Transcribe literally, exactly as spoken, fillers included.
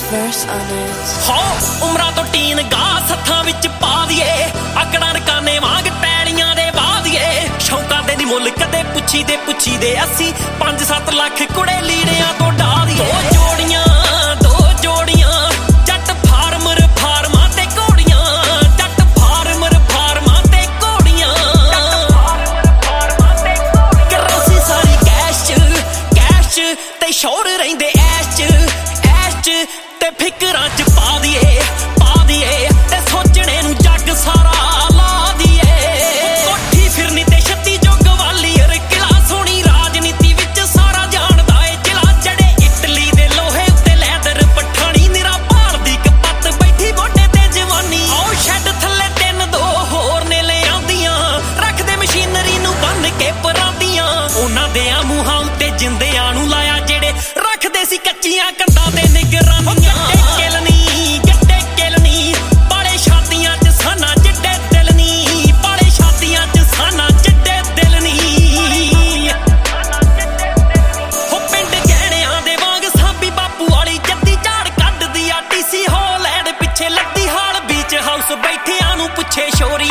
verse on it. ਹੋ ਉਮਰਾਂ ਤੋਂ ਟੀਨ ਗਾ ਸੱਥਾਂ ਵਿੱਚ ਪਾ ਦੀਏ ਅਕੜਾਂ ਰਕਾਨੇ ਵਾਂਗ ਪੈੜੀਆਂ ਦੇ ਬਾਦੀਏ ਸ਼ੌਂਕਾਂ ਦੇ ਨੀ ਮੁੱਲ ਕਦੇ ਪੁੱਛੀ ਦੇ ਪੁੱਛੀ ਦੇ ਅਸੀਂ ਪੰਜ ਸੱਤ ਲੱਖ ਕੁੜੇ ਲੀੜਿਆਂ ਤੋਂ ਢਾ ਦੀਏ ਦੋ ਜੋੜੀਆਂ ਦੋ ਜੋੜੀਆਂ ਜੱਟ ਫਾਰਮਰ ਫਾਰਮਾਂ ਤੇ ਘੋੜੀਆਂ ਜੱਟ ਫਾਰਮਰ ਫਾਰਮਾਂ ਤੇ ਘੋੜੀਆਂ ਕਰੰਸੀ ਸਾਰੀ ਕੈਸ਼ ਚ ਕੈਸ਼ ਤੇ ਸ਼ੋਰ ਰਹਿੰਦੇ ਐਸ਼ ਚ ਐਸ਼ ਚ ਤੇ ਫਿਕਰਾਂ ਚ ਪਾ ਦੀਏ ਪਾ ਦੀਏ ਤੇ ਸੋਚਣੇ ਨੂੰ ਜੱਗ ਸਾਰਾ ਲਾ ਦੀਏ ਕੋਠੀ ਫਿਰਨੀ ਤੇ ਛੱਤੀ ਜੋ ਗਵਾਲੀਅਰ ਕਿਲਾ ਸੋਹਣੀ ਰਾਜਨੀਤੀ ਵਿੱਚ ਸਾਰਾ ਜਾਣਦਾ ਏ ਜ਼ਿਲ੍ਹਾ ਜੜੇ ਇਟਲੀ ਦੇ ਲੋਹੇ ਉੱਤੇ ਲੈਦਰ ਪਠਾਣੀ ਨਿਰਾ ਭਾਲਦੀ ਕਪੱਤ ਬੈਠੀ ਮੋਢੇ ਤੇ ਜਵਾਨੀ ਆਓ ਸ਼ੈੱਡ ਥੱਲੇ ਤਿੰਨ ਦੋ ਹੋਰ ਨੇ ਲਿਆਂਦੀਆਂ ਰੱਖਦੇ ਮਸ਼ੀਨਰੀ ਨੂੰ ਬੰਨ ਕੇ ਪਰਾਂਦੀਆਂ ਉਹਨਾਂ ਦੇ ਆ ਮੂੰਹਾਂ ਉੱਤੇ ਜਿੰਦਿਆਂ ਨੂੰ ਲਾਇਆ ਜਿਹੜੇ ਰੱਖਦੇ ਸੀ ਕੱਚੀਆਂ ਕੰਧਾਂ ਤੇ ਨਿਗਰਾਨੀਆਂ ਕਿਲਨੀ ਗੱਡੇ ਕਿਲਨੀ ਬਾਲੇ ਛਾਤੀਆਂ ਚ ਸਾਨਾ ਜਿੱਡੇ ਦਿਲ ਨੀ ਬਾਲੇ ਛਾਤੀਆਂ ਚ ਸਾਨਾ ਜਿੱਡੇ ਦਿਲ ਨੀ ਹੋ ਪਿੰਡ ਗਹਿਣਿਆਂ ਦੇ ਵਾਂਗ ਸਾਬੀ ਬਾਪੂ ਵਾਲੀ ਜੱਦੀ ਝਾੜ ਕੱਢਦੀ ਆ ਟੀਸੀ ਹਾਲੈਂਡ ਪਿੱਛੇ ਲੱਦੀ ਹਾਲ ਬੀਚ ਹਾਊਸ ਬੈਠਿਆਂ ਨੂੰ ਪੁੱਛੇ ਸ਼ੋਰੀ